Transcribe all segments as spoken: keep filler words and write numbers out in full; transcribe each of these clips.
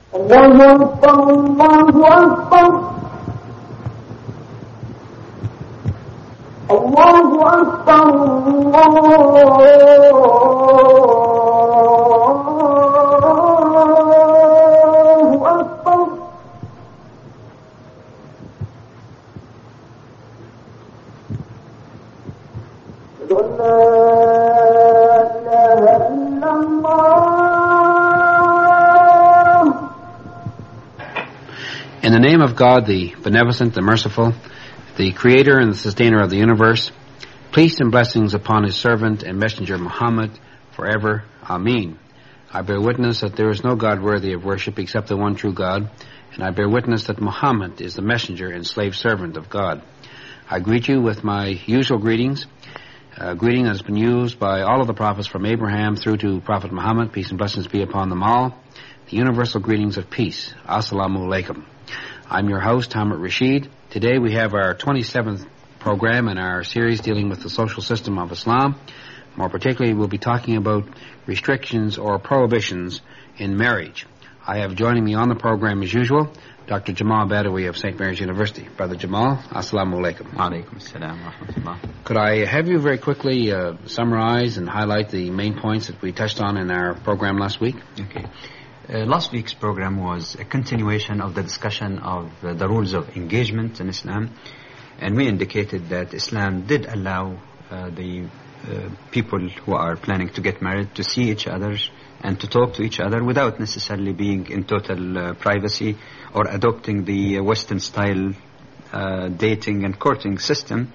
الله أكبر الله أكبر الله أكبر الله أكبر أشهد أن لا إله إلا الله. In the name of God, the beneficent, the merciful, the creator and the sustainer of the universe, peace and blessings upon his servant and messenger Muhammad forever. Ameen. I bear witness that there is no God worthy of worship except the one true God, and I bear witness that Muhammad is the messenger and slave servant of God. I greet you with my usual greetings, a greeting that has been used by all of the prophets from Abraham through to Prophet Muhammad. Peace and blessings be upon them all. The universal greetings of peace. Assalamu alaikum. I'm your host, Hamid Rashid. Today we have our twenty-seventh program in our series dealing with the social system of Islam. More particularly, we'll be talking about restrictions or prohibitions in marriage. I have joining me on the program as usual, Doctor Jamal Badawi of Saint Mary's University. Brother Jamal, assalamu alaikum. Alaikum assalam wa rahmatullah. Could I have you very quickly uh, summarize and highlight the main points that we touched on in our program last week? Okay. Uh, last week's program was a continuation of the discussion of uh, the rules of engagement in Islam, and we indicated that Islam did allow uh, the uh, people who are planning to get married to see each other and to talk to each other without necessarily being in total uh, privacy or adopting the Western style uh, dating and courting system.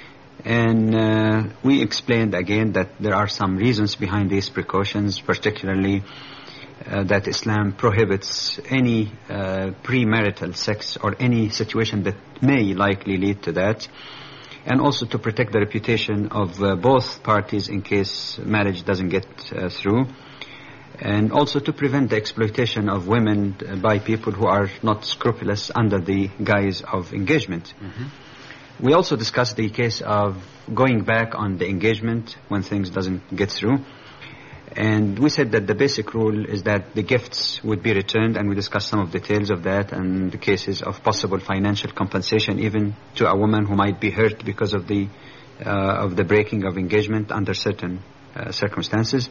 And uh, we explained again that there are some reasons behind these precautions, particularly Uh, that Islam prohibits any uh, premarital sex or any situation that may likely lead to that, and also to protect the reputation of uh, both parties in case marriage doesn't get uh, through, and also to prevent the exploitation of women uh, by people who are not scrupulous under the guise of engagement. Mm-hmm. We also discussed the case of going back on the engagement when things doesn't get through. And we said that the basic rule is that the gifts would be returned, and we discussed some of the details of that and the cases of possible financial compensation even to a woman who might be hurt because of the uh, of the breaking of engagement under certain uh, circumstances.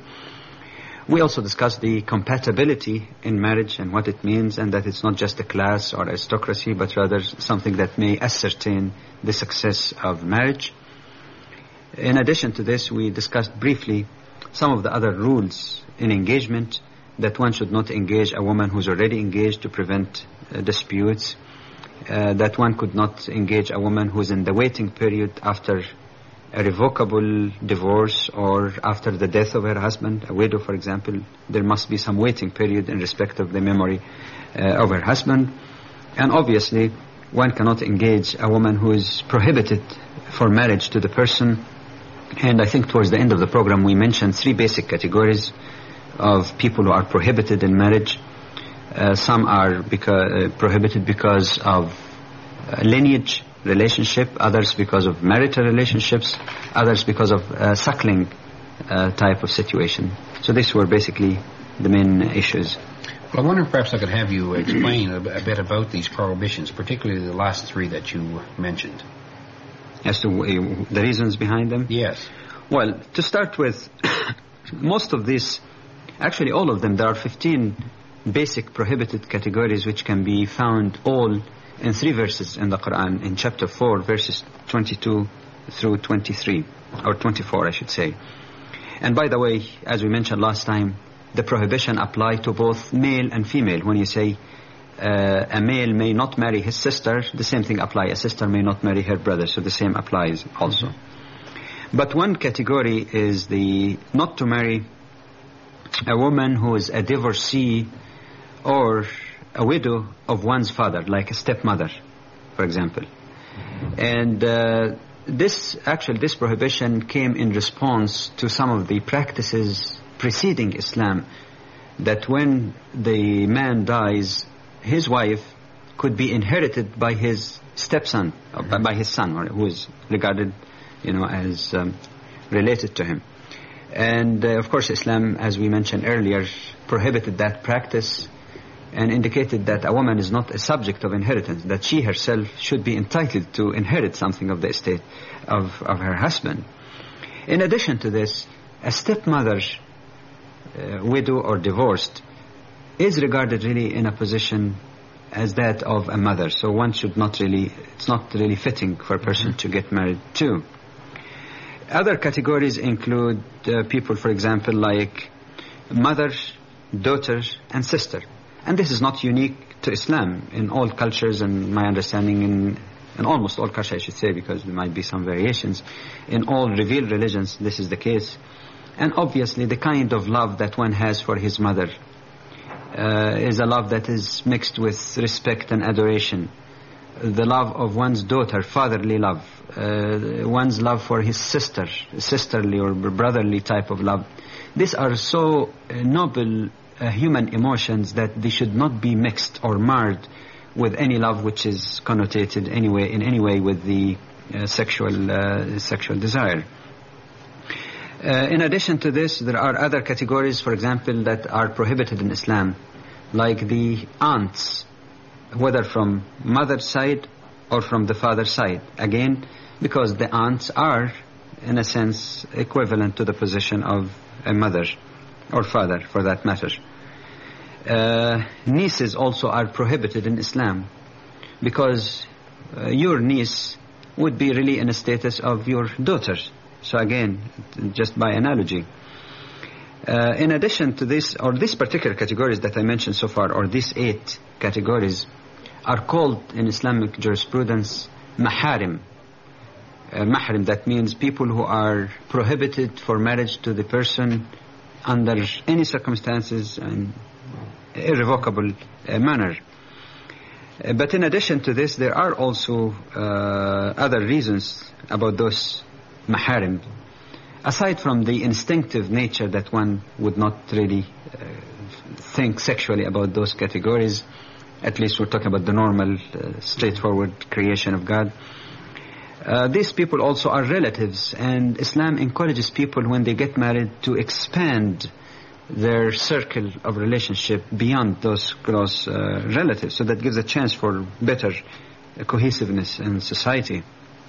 We also discussed the compatibility in marriage and what it means, and that it's not just a class or aristocracy, but rather something that may ascertain the success of marriage. In addition to this, we discussed briefly some of the other rules in engagement, that one should not engage a woman who's already engaged to prevent uh, disputes, uh, that one could not engage a woman who's in the waiting period after a revocable divorce or after the death of her husband, a widow, for example. There must be some waiting period in respect of the memory uh, of her husband. And obviously, one cannot engage a woman who is prohibited for marriage to the person. And I think towards the end of the program we mentioned three basic categories of people who are prohibited in marriage. Uh, some are beca- uh, prohibited because of uh, lineage relationship, others because of marital relationships, others because of uh, suckling uh, type of situation. So these were basically the main issues. Well, I wonder if perhaps I could have you explain a, a bit about these prohibitions, particularly the last three that you mentioned. As to uh, the reasons behind them? Yes. Well, to start with, most of these, actually all of them, there are fifteen basic prohibited categories which can be found all in three verses in the Quran, in chapter four, verses twenty-two through twenty-three, or twenty-four, I should say. And by the way, as we mentioned last time, the prohibition apply to both male and female. When you say Uh, a male may not marry his sister, the same thing applies. A sister may not marry her brother, so the same applies also. Mm-hmm. But one category is the not to marry a woman who is a divorcee or a widow of one's father, like a stepmother, for example. Mm-hmm. And uh, this, actually, this prohibition came in response to some of the practices preceding Islam, that when the man dies, his wife could be inherited by his stepson, mm-hmm. by his son, or who is regarded, you know, as um, related to him. And uh, of course, Islam, as we mentioned earlier, prohibited that practice and indicated that a woman is not a subject of inheritance, that she herself should be entitled to inherit something of the estate of, of her husband. In addition to this, a stepmother, uh, widow or divorced, is regarded really in a position as that of a mother. So one should not really, it's not really fitting for a person to get married to. Other categories include uh, people, for example, like mother, daughter, and sister. And this is not unique to Islam. In all cultures, and my understanding in, in almost all cultures, I should say, because there might be some variations, in all revealed religions, this is the case. And obviously, the kind of love that one has for his mother uh, is a love that is mixed with respect and adoration. The love of one's daughter, fatherly love, uh, one's love for his sister, sisterly or brotherly type of love. These are so uh, noble uh, human emotions that they should not be mixed or marred with any love which is connotated anyway, in any way with the uh, sexual, uh, sexual desire. Uh, in addition to this, there are other categories, for example, that are prohibited in Islam, like the aunts, whether from mother's side or from the father's side. Again, because the aunts are, in a sense, equivalent to the position of a mother or father, for that matter. Uh, nieces also are prohibited in Islam, because uh, your niece would be really in a status of your daughter. So again, just by analogy. Uh, in addition to this, or these particular categories that I mentioned so far, or these eight categories, are called in Islamic jurisprudence maharim. Uh, mahrim, that means people who are prohibited for marriage to the person under any circumstances and irrevocable uh, manner. Uh, but in addition to this, there are also uh, other reasons about those maharim. Aside from the instinctive nature that one would not really uh, think sexually about those categories, at least we're talking about the normal, uh, straightforward creation of God. Uh, these people also are relatives, and Islam encourages people when they get married to expand their circle of relationship beyond those close uh, relatives. So that gives a chance for better uh, cohesiveness in society.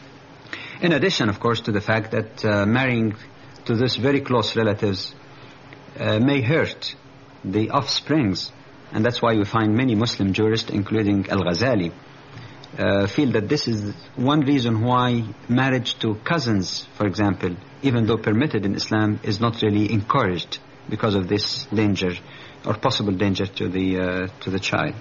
In addition, of course, to the fact that uh, marrying to these very close relatives uh, may hurt the offsprings. And that's why we find many Muslim jurists, including Al-Ghazali, uh, feel that this is one reason why marriage to cousins, for example, even though permitted in Islam, is not really encouraged because of this danger or possible danger to the uh, to the child.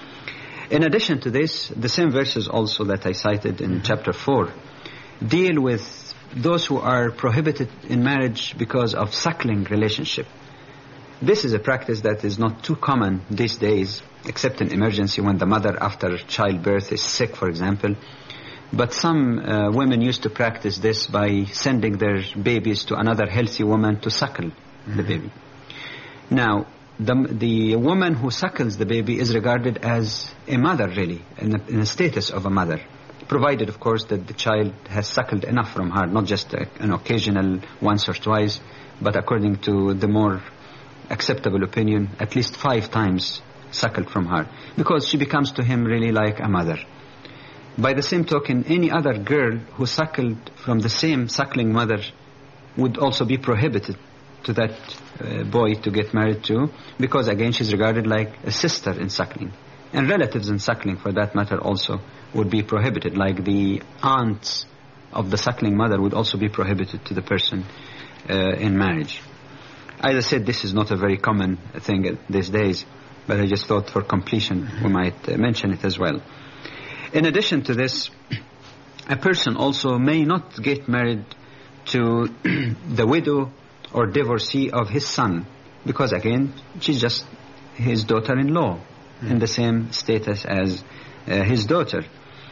In addition to this, the same verses also that I cited in chapter four deal with those who are prohibited in marriage because of suckling relationship. This is a practice that is not too common these days, except in emergency when the mother after childbirth is sick, for example. But some uh, women used to practice this by sending their babies to another healthy woman to suckle mm-hmm. the baby. Now, the, the woman who suckles the baby is regarded as a mother, really, in a, in a status of a mother, provided, of course, that the child has suckled enough from her, not just a, an occasional once or twice, but according to the more acceptable opinion, at least five times suckled from her, because she becomes to him really like a mother. By the same token, any other girl who suckled from the same suckling mother would also be prohibited to that uh, boy to get married to, because again she's regarded like a sister in suckling. And relatives in suckling, for that matter, also would be prohibited, like the aunts of the suckling mother would also be prohibited to the person uh, in marriage. As I said, this is not a very common thing these days, but I just thought for completion we might uh, mention it as well. In addition to this, a person also may not get married to the widow or divorcee of his son, because again, she's just his daughter-in-law, mm. in the same status as uh, his daughter.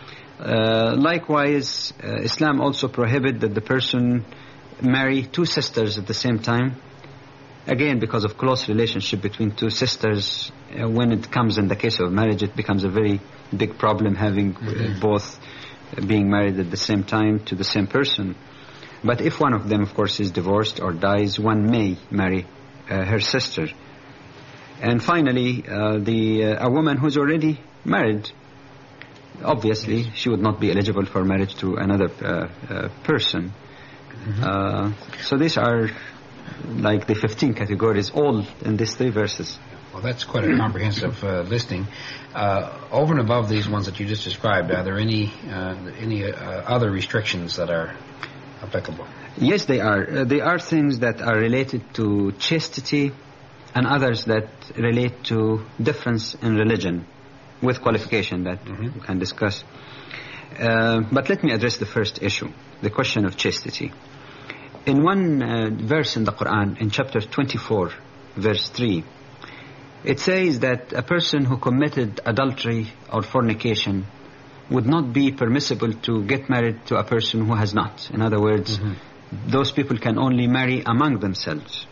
Uh, likewise, uh, Islam also prohibits that the person marry two sisters at the same time. Again, because of close relationship between two sisters, uh, when it comes in the case of marriage, it becomes a very big problem having mm-hmm. uh, both uh, being married at the same time to the same person. But if one of them, of course, is divorced or dies, one may marry uh, her sister. And finally, uh, the uh, a woman who's already married, obviously she would not be eligible for marriage to another uh, uh, person. Mm-hmm. Uh, so these are like the fifteen categories, all in these three verses. Well, that's quite a comprehensive uh, listing. Uh, over and above these ones that you just described, are there any uh, any uh, other restrictions that are applicable? Yes, they are. Uh, they are things that are related to chastity, and others that relate to difference in religion, with qualification that mm-hmm. we can discuss. Uh, but let me address the first issue, the question of chastity. In one uh, verse in the Quran, in chapter twenty-four, verse three, it says that a person who committed adultery or fornication would not be permissible to get married to a person who has not. In other words, mm-hmm. those people can only marry among themselves.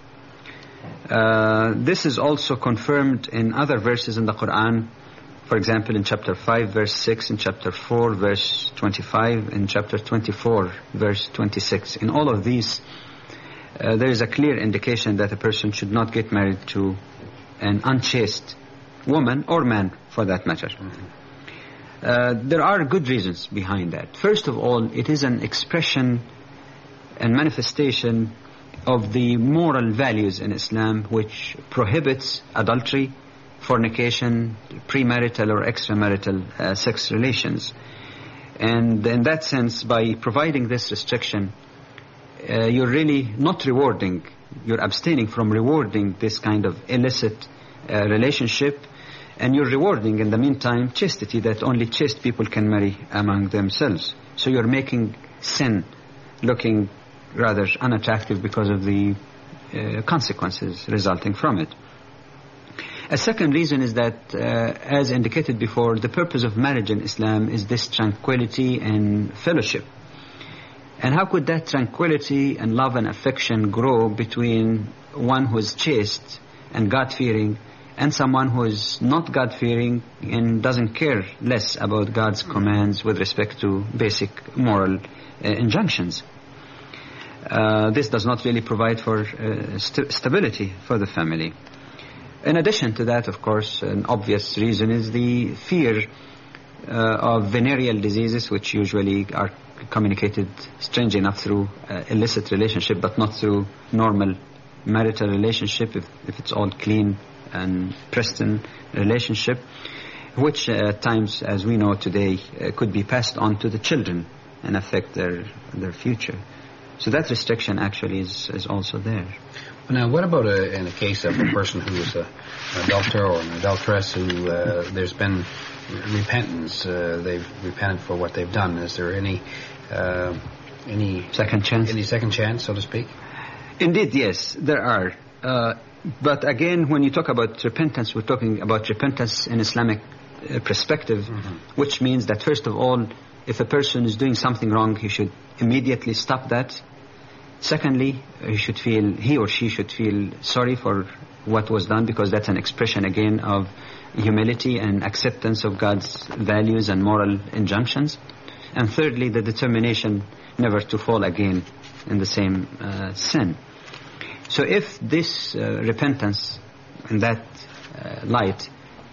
Uh, this is also confirmed in other verses in the Quran. For example, in chapter five, verse six, in chapter four, verse twenty-five, in chapter twenty-four, verse twenty-six. In all of these, uh, there is a clear indication that a person should not get married to an unchaste woman or man, for that matter. Mm-hmm. Uh, there are good reasons behind that. First of all, it is an expression and manifestation of the moral values in Islam, which prohibits adultery, fornication, premarital or extramarital uh, sex relations. And in that sense, by providing this restriction, uh, you're really not rewarding, you're abstaining from rewarding this kind of illicit uh, relationship, and you're rewarding in the meantime chastity, that only chaste people can marry among themselves. So you're making sin looking rather unattractive because of the uh, consequences resulting from it. A second reason is that, uh, as indicated before, the purpose of marriage in Islam is this tranquility and fellowship. And how could that tranquility and love and affection grow between one who is chaste and God-fearing and someone who is not God-fearing and doesn't care less about God's commands with respect to basic moral uh, injunctions? Uh, this does not really provide for uh, st- stability for the family. In addition to that, of course, an obvious reason is the fear uh, of venereal diseases, which usually are communicated, strange enough, through uh, illicit relationship, but not through normal marital relationship, if, if it's all clean and pristine relationship, which uh, at times, as we know today, uh, could be passed on to the children and affect their their future. So that restriction actually is, is also there. Now, what about a, in a case of a person who is a, an adulterer or an adulteress who uh, there's been repentance, uh, they've repented for what they've done? Is there any uh, any second chance? Any second chance, so to speak? Indeed, yes, there are. Uh, but again, when you talk about repentance, we're talking about repentance in Islamic uh, perspective, mm-hmm. which means that first of all, if a person is doing something wrong, he should immediately stop that. Secondly, he should feel, he or she should feel sorry for what was done, because that's an expression again of humility and acceptance of God's values and moral injunctions. And thirdly, the determination never to fall again in the same uh, sin. So if this uh, repentance in that uh, light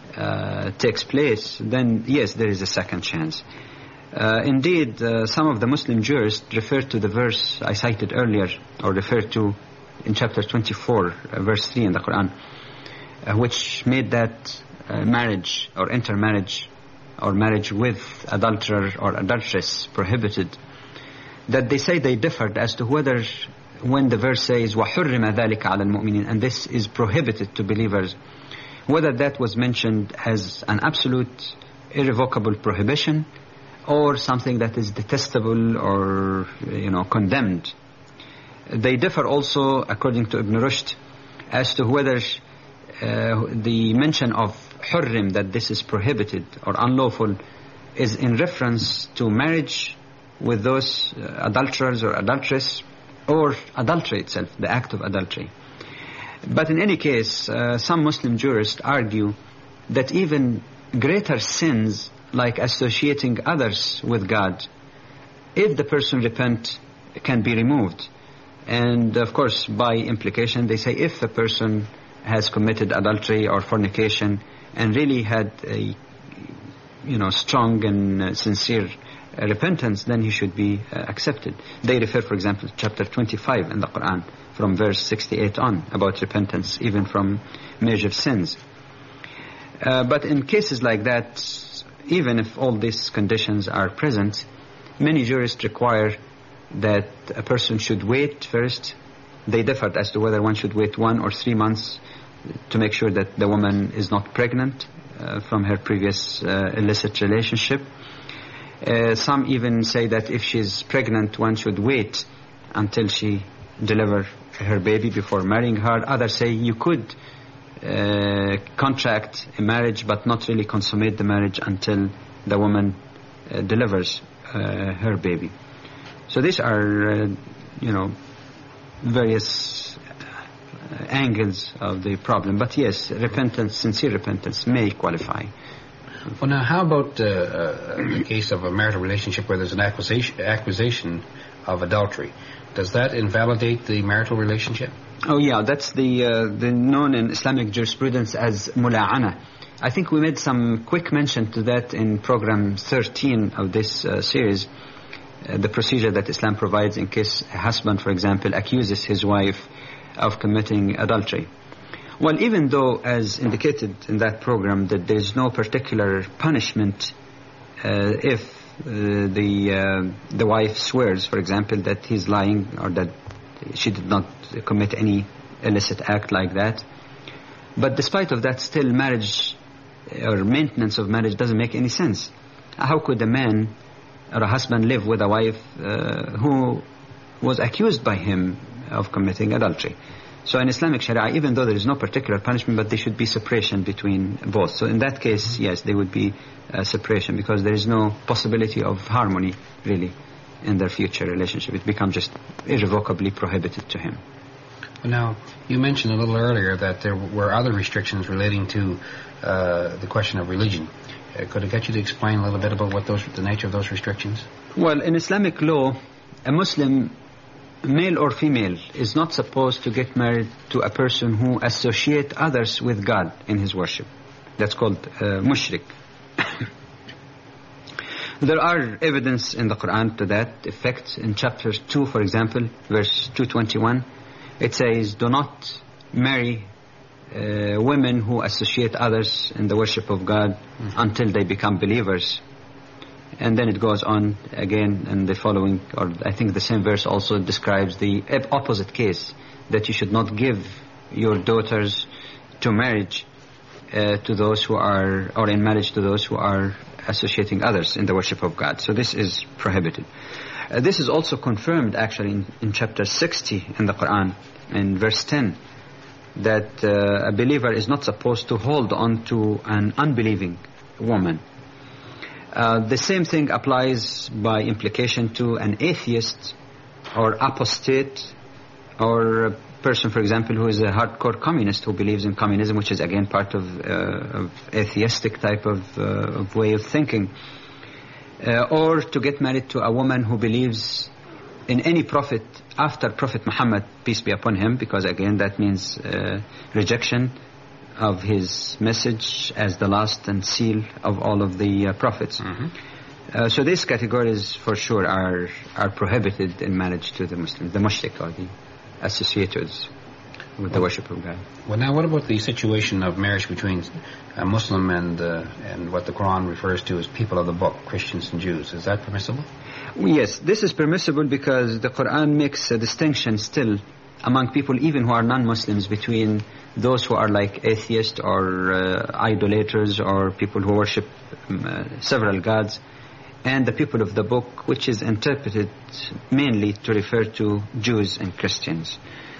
uh, takes place, then yes, there is a second chance. Uh, indeed, uh, some of the Muslim jurists refer to the verse I cited earlier, or refer to in chapter twenty-four, uh, verse three in the Quran, uh, which made that uh, marriage or intermarriage or marriage with adulterer or adulteress prohibited. That they say they differed as to whether, when the verse says وَحُرِّمَ ذَلِكَ عَلَى الْمُؤْمِنِينَ, and this is prohibited to believers, whether that was mentioned as an absolute irrevocable prohibition or something that is detestable or, you know, condemned. They differ also, according to Ibn Rushd, as to whether uh, the mention of hurrim, that this is prohibited or unlawful, is in reference to marriage with those uh, adulterers or adulteress, or adultery itself, the act of adultery. But in any case, uh, some Muslim jurists argue that even greater sins, like associating others with God, if the person repent, can be removed. And of course, by implication, they say if a person has committed adultery or fornication and really had a, you know, strong and uh, sincere uh, repentance, then he should be uh, accepted. They refer, for example, to chapter twenty-five in the Quran, from verse sixty-eight on, about repentance, even from major sins. Uh, but in cases like that, even if all these conditions are present, many jurists require that a person should wait first. They differed as to whether one should wait one or three months to make sure that the woman is not pregnant uh, from her previous uh, illicit relationship. Uh, some even say that if she's pregnant, one should wait until she delivers her baby before marrying her. Others say you could uh, contract a marriage but not really consummate the marriage until the woman uh, delivers uh, her baby. So these are, uh, you know, various uh, angles of the problem. But yes, repentance, sincere repentance may qualify. Well, now, how about uh, uh, the case of a marital relationship where there's an accusation, accusation of adultery? Does that invalidate the marital relationship? Oh, yeah, that's the uh, the known in Islamic jurisprudence as mula'ana. I think we made some quick mention to that in program thirteen of this uh, series, uh, the procedure that Islam provides in case a husband, for example, accuses his wife of committing adultery. Well, even though, as indicated in that program, that there is no particular punishment uh, if uh, the uh, the wife swears, for example, that he's lying or that she did not commit any illicit act like that. But despite of that, still marriage or maintenance of marriage doesn't make any sense. How could a man or a husband live with a wife uh, who was accused by him of committing adultery? So in Islamic Sharia, even though there is no particular punishment, but there should be separation between both. So in that case, yes, there would be uh, separation because there is no possibility of harmony, really, in their future relationship. It becomes just irrevocably prohibited to him. Well, now, you mentioned a little earlier that there were other restrictions relating to uh, the question of religion. Uh, could I get you to explain a little bit about what those, the nature of those restrictions? Well, in Islamic law, a Muslim, male or female, is not supposed to get married to a person who associates others with God in his worship. That's called uh, mushrik. There are evidence in the Quran to that effect. In chapter two, for example, verse two twenty-one, it says, do not marry uh, women who associate others in the worship of God mm-hmm. until they become believers. And then it goes on again in the following, or I think the same verse also describes the opposite case, that you should not give your daughters to marriage uh, to those who are, or in marriage to those who are associating others in the worship of God. So this is prohibited. Uh, this is also confirmed actually in, in chapter sixty in the Quran, in verse ten, that uh, a believer is not supposed to hold on to an unbelieving woman. Uh, the same thing applies by implication to an atheist or apostate or a person, for example, who is a hardcore communist who believes in communism, which is again part of, uh, of atheistic type of, uh, of way of thinking. Uh, or to get married to a woman who believes in any prophet after Prophet Muhammad, peace be upon him, because again that means uh, rejection of his message as the last and seal of all of the uh, prophets. Mm-hmm. Uh, so these categories for sure are are prohibited in marriage to the Muslims, the mushrik or the associates with the worship of God. Well, now what about the situation of marriage between a Muslim and uh, and what the Quran refers to as people of the book, Christians and Jews? Is that permissible? Yes, this is permissible because the Quran makes a distinction still among people even who are non-Muslims between those who are like atheists or uh, idolaters or people who worship um, uh, several gods, and the people of the book, which is interpreted mainly to refer to Jews and Christians.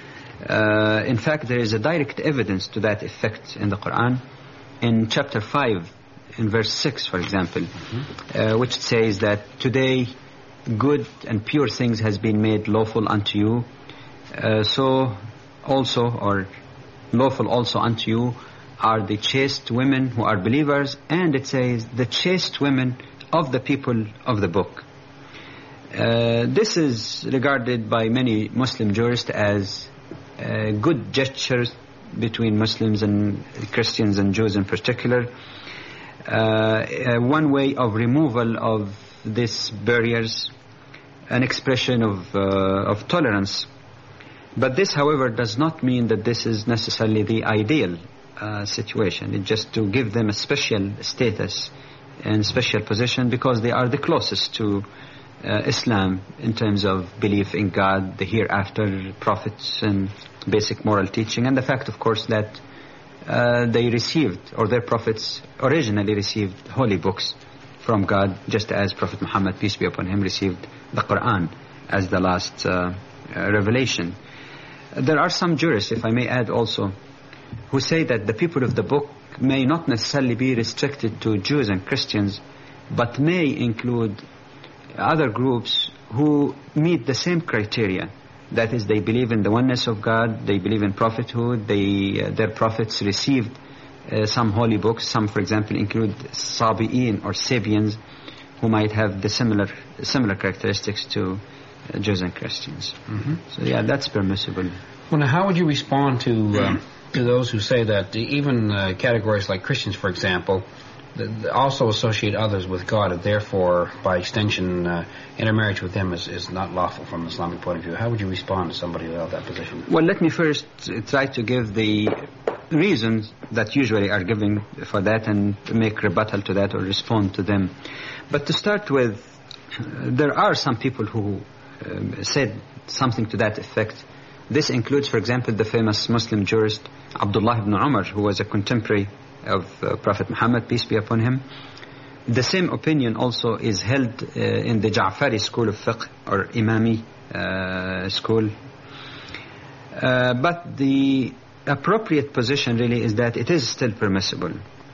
Uh, in fact, there is a direct evidence to that effect in the Quran. In chapter five, in verse six, for example, mm-hmm. uh, which says that today good and pure things has been made lawful unto you, uh, so also, or lawful also unto you, are the chaste women who are believers, and it says the chaste women of the people of the book. Uh, this is regarded by many Muslim jurists as a good gesture between Muslims and Christians and Jews in particular. Uh, uh, one way of removal of these barriers, an expression of, uh, of tolerance. But this, however, does not mean that this is necessarily the ideal uh, situation. It's just to give them a special status and special position because they are the closest to uh, Islam in terms of belief in God, the hereafter, prophets, and basic moral teaching, and the fact, of course, that uh, they received, or their prophets originally received holy books from God, just as Prophet Muhammad, peace be upon him, received the Quran as the last uh, uh, revelation. There are some jurists, if I may add also, who say that the people of the book may not necessarily be restricted to Jews and Christians, but may include other groups who meet the same criteria. That is, they believe in the oneness of God, they believe in prophethood, they, uh, their prophets received uh, some holy books. Some, for example, include Sabi'in or Sabians, who might have the similar similar characteristics to uh, Jews and Christians. Mm-hmm. So yeah, that's permissible. Well, now, how would you respond to uh, to those who say that even uh, categories like Christians, for example, also associate others with God, and therefore, by extension, uh, intermarriage with them is, is not lawful from an Islamic point of view? How would you respond to somebody without that position? Well, let me first try to give the reasons that usually are given for that and make rebuttal to that or respond to them. But to start with, there are some people who um, said something to that effect. This includes, for example, the famous Muslim jurist Abdullah ibn Umar, who was a contemporary of uh, Prophet Muhammad, peace be upon him. The same opinion also is held uh, in the Ja'fari school of fiqh, or Imami uh, school. Uh, but the appropriate position really is that it is still permissible.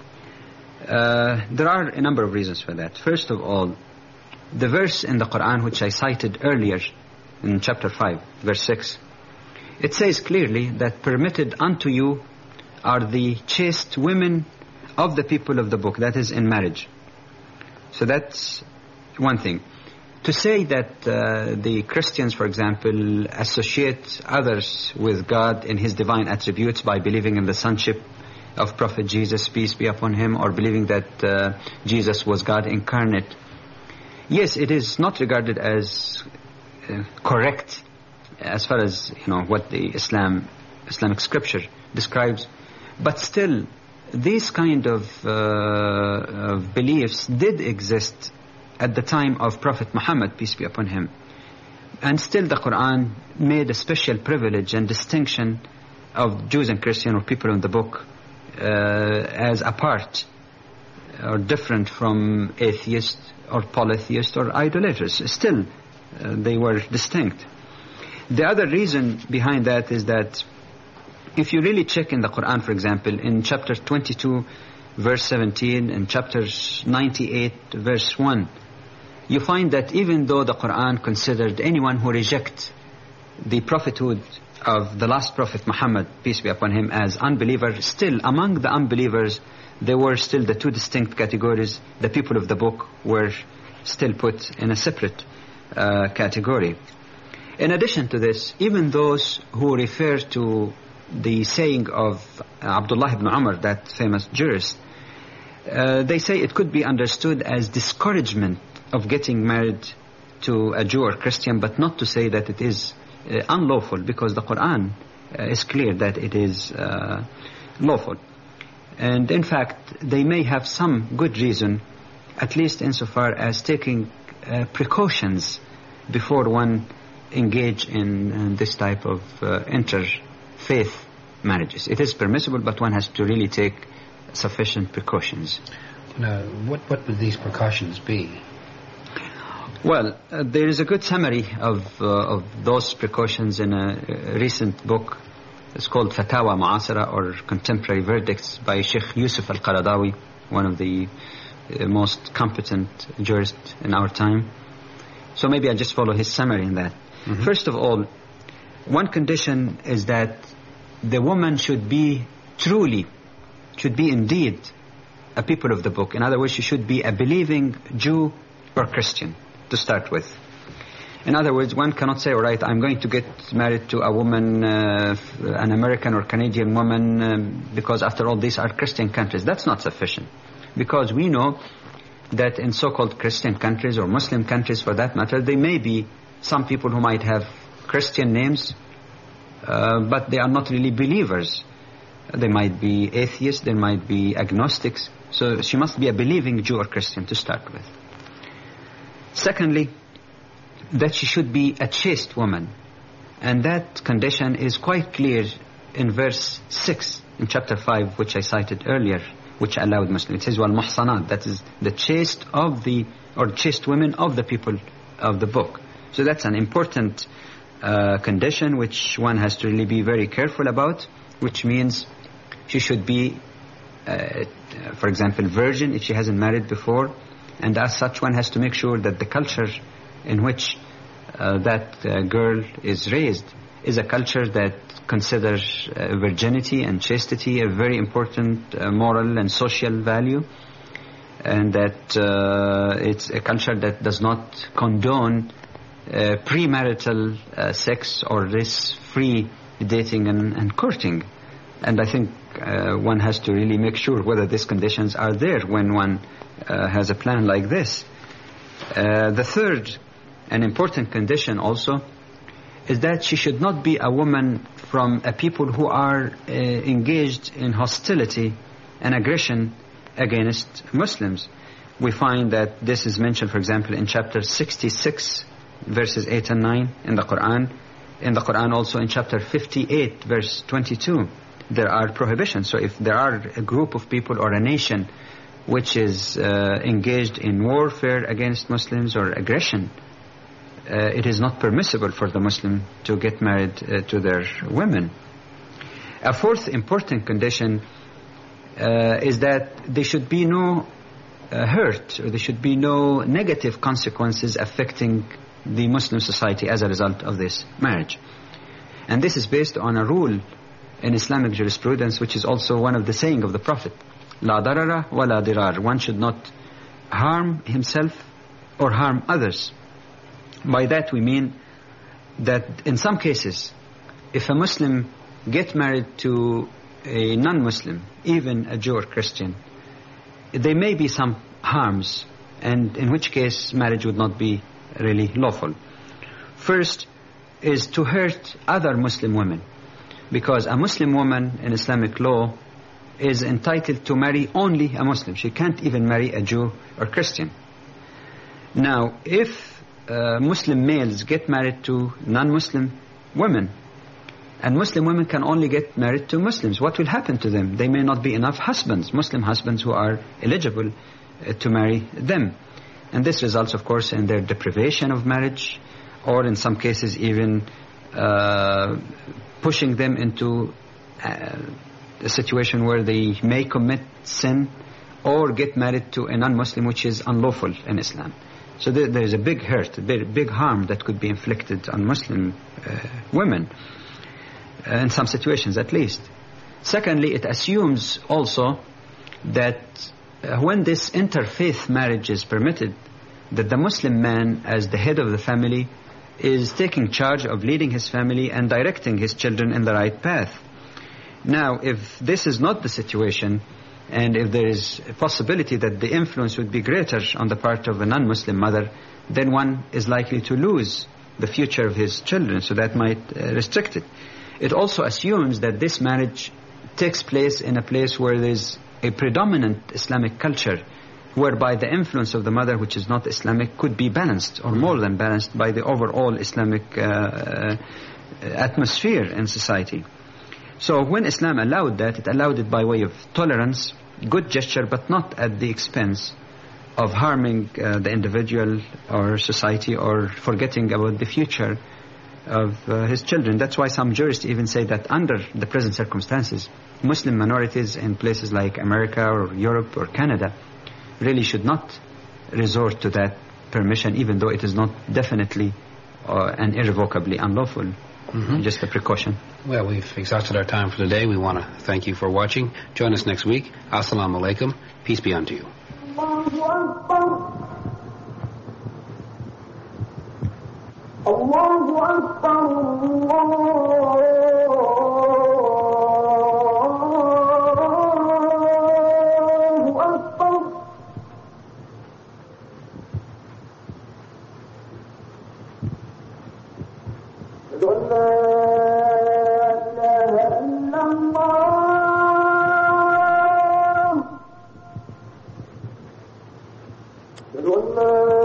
Uh, there are a number of reasons for that. First of all, the verse in the Quran which I cited earlier in chapter five, verse six, it says clearly that permitted unto you are the chaste women of the people of the book, that is, in marriage. So that's one thing. To say that uh, the Christians, for example, associate others with God in His divine attributes by believing in the sonship of Prophet Jesus, peace be upon him, or believing that uh, Jesus was God incarnate. Yes, it is not regarded as uh, correct as far as, you know, what the Islam, Islamic scripture describes. But still, these kind of, uh, of beliefs did exist at the time of Prophet Muhammad, peace be upon him. And still the Quran made a special privilege and distinction of Jews and Christians, or people in the book, uh, as apart or different from atheists or polytheists or idolaters. Still, uh, they were distinct. The other reason behind that is that if you really check in the Quran, for example, in chapter twenty-two, verse seventeen, and chapter ninety-eight, verse one, you find that even though the Quran considered anyone who rejects the prophethood of the last prophet Muhammad, peace be upon him, as unbeliever, still among the unbelievers there were still the two distinct categories. The people of the book were still put in a separate uh, category. In addition to this, even those who refer to the saying of Abdullah ibn Umar, that famous jurist, uh, they say it could be understood as discouragement of getting married to a Jew or Christian, but not to say that it is uh, unlawful, because the Quran uh, is clear that it is uh, lawful. And in fact, they may have some good reason, at least insofar as taking uh, precautions before one engage in, in this type of uh, interfaith marriages. It is permissible, but one has to really take sufficient precautions. Now, what, what would these precautions be? Well, uh, there is a good summary of, uh, of those precautions in a, a recent book. It's called Fatawa Mu'asira, or Contemporary Verdicts, by Sheikh Yusuf al-Qaradawi, one of the uh, most competent jurists in our time. So maybe I'll just follow his summary in that. Mm-hmm. First of all, one condition is that the woman should be truly, should be indeed a people of the book. In other words, she should be a believing Jew or Christian, to start with. In other words, one cannot say, all right, I'm going to get married to a woman, uh, an American or Canadian woman, um, because after all, these are Christian countries. That's not sufficient. Because we know that in so-called Christian countries, or Muslim countries for that matter, there may be some people who might have Christian names, uh, but they are not really believers. They might be atheists, they might be agnostics. So she must be a believing Jew or Christian to start with. Secondly, that she should be a chaste woman. And that condition is quite clear in verse six in chapter five, which I cited earlier, which allowed Muslims. It says, وَالْمُحْصَنَاتِ, that is the chaste of the, or chaste women of the people of the book. So that's an important uh, condition which one has to really be very careful about, which means she should be, uh, for example, virgin if she hasn't married before, and as such one has to make sure that the culture in which uh, that uh, girl is raised is a culture that considers uh, virginity and chastity a very important uh, moral and social value, and that uh, it's a culture that does not condone uh, premarital uh, sex or this free dating and, and courting. And I think uh, one has to really make sure whether these conditions are there when one uh, has a plan like this. Uh, the third and important condition also is that she should not be a woman from a people who are uh, engaged in hostility and aggression against Muslims. We find that this is mentioned, for example, in chapter sixty-six, verses eight and nine in the Quran. In the Quran also in chapter fifty-eight, verse twenty-two, there are prohibitions. So if there are a group of people or a nation which is uh, engaged in warfare against Muslims or aggression, Uh, it is not permissible for the Muslim to get married uh, to their women. A fourth important condition uh, is that there should be no uh, hurt, or there should be no negative consequences affecting the Muslim society as a result of this marriage. And this is based on a rule in Islamic jurisprudence, which is also one of the saying of the Prophet, La darara wa la dirar. One should not harm himself or harm others. By that we mean that in some cases, if a Muslim gets married to a non-Muslim, even a Jew or Christian, there may be some harms, and in which case marriage would not be really lawful. First is to hurt other Muslim women, because a Muslim woman in Islamic law is entitled to marry only a Muslim. She can't even marry a Jew or Christian. Now, if Uh, Muslim males get married to non-Muslim women, and Muslim women can only get married to Muslims, what will happen to them? They may not be enough husbands, Muslim husbands who are eligible uh, to marry them. And this results, of course, in their deprivation of marriage, or in some cases even uh, pushing them into uh, a situation where they may commit sin or get married to a non-Muslim, which is unlawful in Islam. So there, there is a big hurt, a big, big harm that could be inflicted on Muslim uh, women, uh, in some situations at least. Secondly, it assumes also that uh, when this interfaith marriage is permitted, that the Muslim man, as the head of the family, is taking charge of leading his family and directing his children in the right path. Now, if this is not the situation, and if there is a possibility that the influence would be greater on the part of a non-Muslim mother, then one is likely to lose the future of his children, so that might uh, restrict it. It also assumes that this marriage takes place in a place where there is a predominant Islamic culture, whereby the influence of the mother, which is not Islamic, could be balanced, or more than balanced, by the overall Islamic uh, uh, atmosphere in society. So when Islam allowed that, it allowed it by way of tolerance, good gesture, but not at the expense of harming uh, the individual or society, or forgetting about the future of uh, his children. That's why some jurists even say that under the present circumstances, Muslim minorities in places like America or Europe or Canada really should not resort to that permission, even though it is not definitely uh, and irrevocably unlawful. Mm-hmm. Just a precaution. Well, we've exhausted our time for today. We want to thank you for watching. Join us next week. Assalamu alaikum. Peace be unto you. Allahu Akbar. الله أكبر الله أكبر أشهد أن لا إله إلا الله أشهد أن لا